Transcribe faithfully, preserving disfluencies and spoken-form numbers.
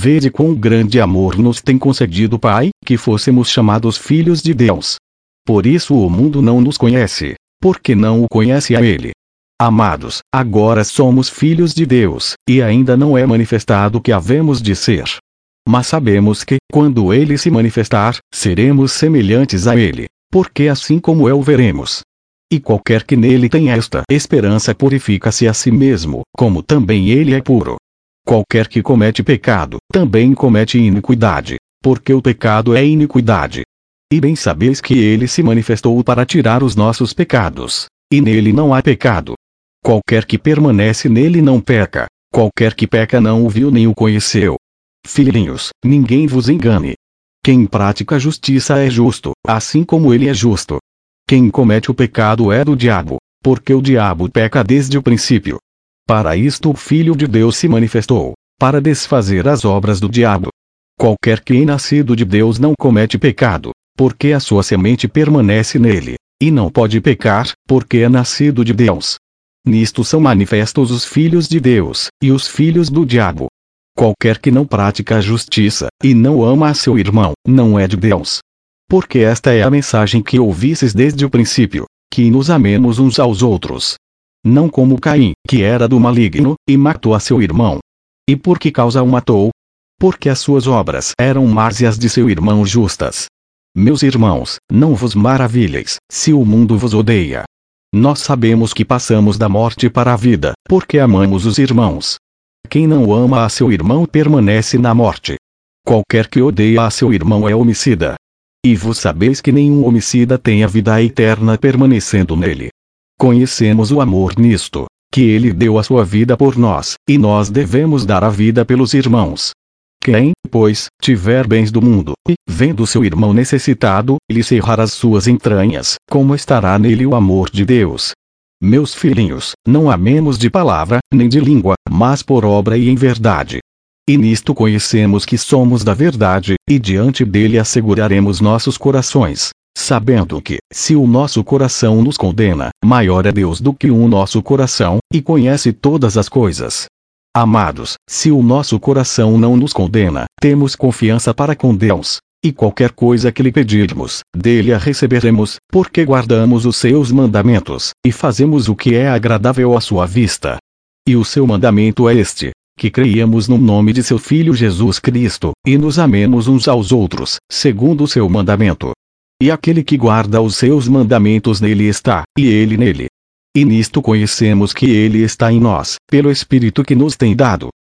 Vede quão grande amor nos tem concedido o Pai, que fôssemos chamados filhos de Deus. Por isso o mundo não nos conhece, porque não o conhece a Ele. Amados, agora somos filhos de Deus, e ainda não é manifestado o que havemos de ser. Mas sabemos que, quando Ele se manifestar, seremos semelhantes a Ele, porque assim como é o veremos. E qualquer que nele tem esta esperança purifica-se a si mesmo, como também ele é puro. Qualquer que comete pecado, também comete iniquidade, porque o pecado é iniquidade. E bem sabeis que ele se manifestou para tirar os nossos pecados, e nele não há pecado. Qualquer que permanece nele não peca, qualquer que peca não o viu nem o conheceu. Filhinhos, ninguém vos engane. Quem pratica a justiça é justo, assim como ele é justo. Quem comete o pecado é do diabo, porque o diabo peca desde o princípio. Para isto o Filho de Deus se manifestou, para desfazer as obras do diabo. Qualquer que é nascido de Deus não comete pecado, porque a sua semente permanece nele, e não pode pecar, porque é nascido de Deus. Nisto são manifestos os filhos de Deus, e os filhos do diabo. Qualquer que não pratica a justiça, e não ama a seu irmão, não é de Deus. Porque esta é a mensagem que ouvistes desde o princípio, que nos amemos uns aos outros. Não como Caim, que era do maligno, e matou a seu irmão. E por que causa o matou? Porque as suas obras eram más e as de seu irmão justas. Meus irmãos, não vos maravilheis, se o mundo vos odeia. Nós sabemos que passamos da morte para a vida, porque amamos os irmãos. Quem não ama a seu irmão permanece na morte. Qualquer que odeia a seu irmão é homicida. E vos sabeis que nenhum homicida tem a vida eterna permanecendo nele. Conhecemos o amor nisto, que ele deu a sua vida por nós, e nós devemos dar a vida pelos irmãos. Quem, pois, tiver bens do mundo, e, vendo seu irmão necessitado, lhe cerrar as suas entranhas, como estará nele o amor de Deus? Meus filhinhos, não amemos de palavra, nem de língua, mas por obra e em verdade. E nisto conhecemos que somos da verdade, e diante dele asseguraremos nossos corações, sabendo que, se o nosso coração nos condena, maior é Deus do que o nosso coração, e conhece todas as coisas. Amados, se o nosso coração não nos condena, temos confiança para com Deus, e qualquer coisa que lhe pedirmos, dele a receberemos, porque guardamos os seus mandamentos, e fazemos o que é agradável à sua vista. E o seu mandamento é este: que creiamos no nome de seu Filho Jesus Cristo, e nos amemos uns aos outros, segundo o seu mandamento. E aquele que guarda os seus mandamentos nele está, e ele nele. E nisto conhecemos que ele está em nós, pelo Espírito que nos tem dado.